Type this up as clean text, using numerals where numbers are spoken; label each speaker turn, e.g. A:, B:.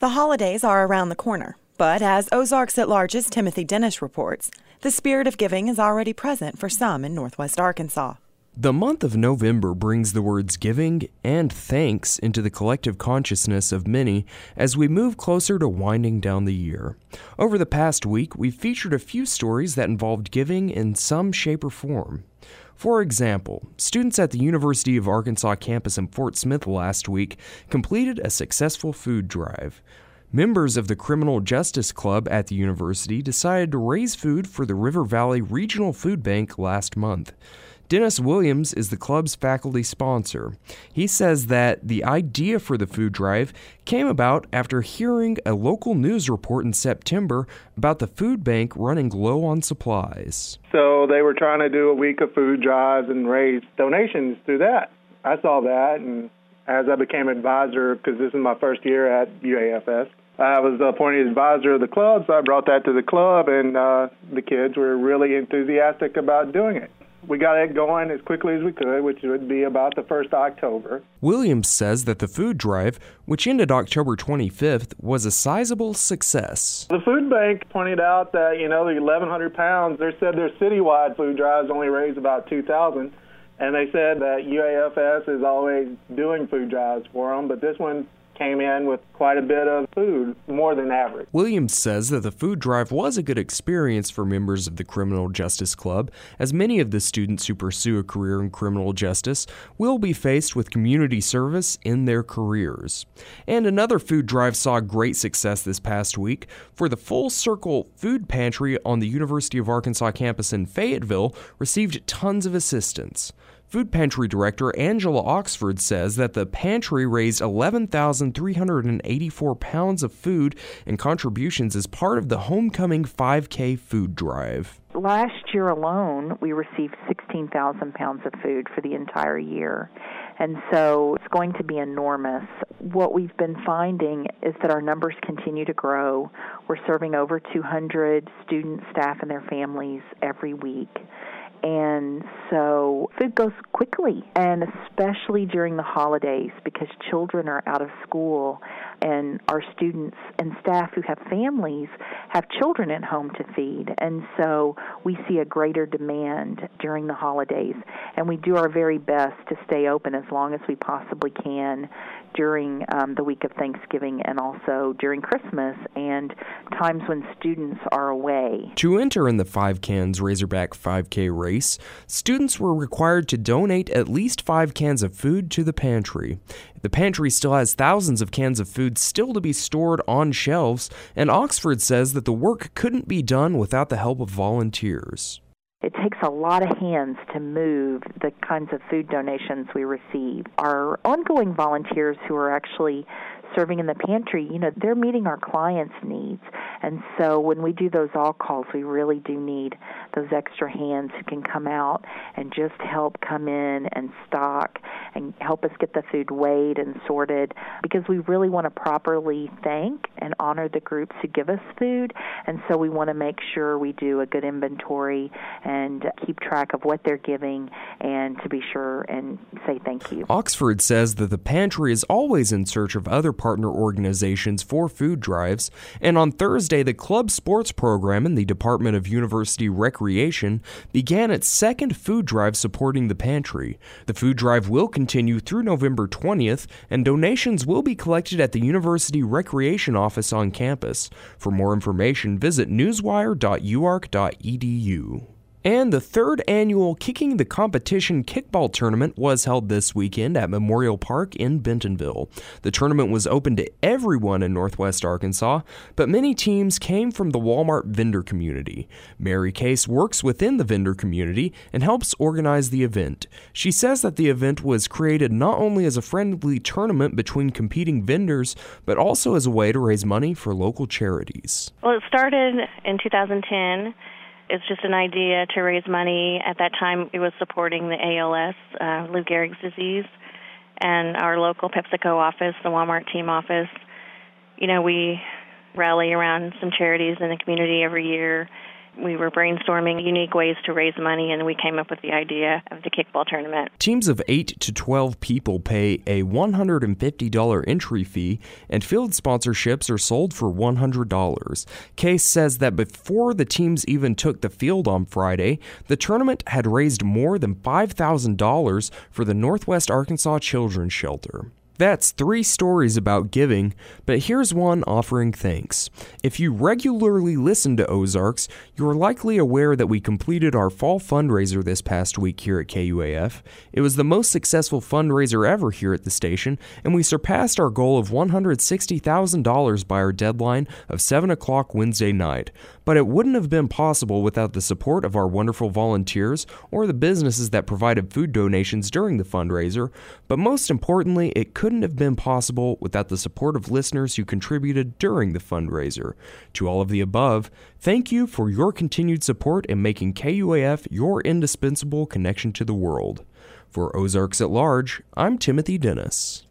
A: The holidays are around the corner, but as Ozarks at Large's Timothy Dennis reports, the spirit of giving is already present for some in Northwest Arkansas.
B: The month of November brings the words giving and thanks into the collective consciousness of many as we move closer to winding down the year. Over the past week, we've featured a few stories that involved giving in some shape or form. For example, students at the University of Arkansas campus in Fort Smith last week completed a successful food drive. Members of the Criminal Justice Club at the university decided to raise food for the River Valley Regional Food Bank last month. Dennis Williams is the club's faculty sponsor. He says that the idea for the food drive came about after hearing a local news report in September about the food bank running low on supplies.
C: So they were trying to do a week of food drives and raise donations through that. I saw that, and as I became advisor, because this is my first year at UAFS, I was appointed advisor of the club, so I brought that to the club, and the kids were really enthusiastic about doing it. We got it going as quickly as we could, which would be about the 1st of October.
B: Williams says that the food drive, which ended October 25th, was a sizable success.
C: The food bank pointed out that, the 1,100 pounds, they said their citywide food drives only raise about 2,000, and they said that UAFS is always doing food drives for them, but this one came in with quite a bit of food, more than average.
B: Williams says that the food drive was a good experience for members of the Criminal Justice Club, as many of the students who pursue a career in criminal justice will be faced with community service in their careers. And another food drive saw great success this past week for the Full Circle Food Pantry on the University of Arkansas campus in Fayetteville received tons of assistance. Food Pantry Director Angela Oxford says that the pantry raised 11,384 pounds of food and contributions as part of the Homecoming 5K food drive.
D: Last year alone, we received 16,000 pounds of food for the entire year, and so it's going to be enormous. What we've been finding is that our numbers continue to grow. We're serving over 200 students, staff, and their families every week. And so food goes quickly, and especially during the holidays because children are out of school and our students and staff who have families have children at home to feed. And so we see a greater demand during the holidays, and we do our very best to stay open as long as we possibly can during the week of Thanksgiving and also during Christmas and times when students are away.
B: To enter in the 5 Cans Razorback 5K race, students were required to donate at least 5 cans of food to the pantry. The pantry still has thousands of cans of food still to be stored on shelves, and Oxford says that the work couldn't be done without the help of volunteers.
D: It takes a lot of hands to move the kinds of food donations we receive. Our ongoing volunteers who are actually serving in the pantry, they're meeting our clients' needs. And so when we do those all-calls, we really do need those extra hands who can come out and just help come in and stock and help us get the food weighed and sorted, because we really want to properly thank and honor the groups who give us food. And so we want to make sure we do a good inventory and keep track of what they're giving and to be sure and say thank you.
B: Oxford says that the pantry is always in search of other partner organizations for food drives, and on Thursday, the club sports program in the Department of University Recreation began its second food drive supporting the pantry. The food drive will continue through November 20th, and donations will be collected at the University Recreation Office on campus. For more information, visit newswire.uark.edu. And the third annual Kicking the Competition kickball tournament was held this weekend at Memorial Park in Bentonville. The tournament was open to everyone in Northwest Arkansas, but many teams came from the Walmart vendor community. Mary Case works within the vendor community and helps organize the event. She says that the event was created not only as a friendly tournament between competing vendors, but also as a way to raise money for local charities.
E: Well, it started in 2010. It's just an idea to raise money. At that time, it was supporting the ALS, Lou Gehrig's disease, and our local PepsiCo office, the Walmart team office. We rally around some charities in the community every year, We were brainstorming unique ways to raise money, and we came up with the idea of the kickball tournament.
B: Teams of 8 to 12 people pay a $150 entry fee, and field sponsorships are sold for $100. Case says that before the teams even took the field on Friday, the tournament had raised more than $5,000 for the Northwest Arkansas Children's Shelter. That's 3 stories about giving, but here's one offering thanks. If you regularly listen to Ozarks, you're likely aware that we completed our fall fundraiser this past week here at KUAF. It was the most successful fundraiser ever here at the station, and we surpassed our goal of $160,000 by our deadline of 7 o'clock Wednesday night. But it wouldn't have been possible without the support of our wonderful volunteers or the businesses that provided food donations during the fundraiser, but most importantly, it couldn't have been possible without the support of listeners who contributed during the fundraiser. To all of the above, thank you for your continued support in making KUAF your indispensable connection to the world. For Ozarks at Large, I'm Timothy Dennis.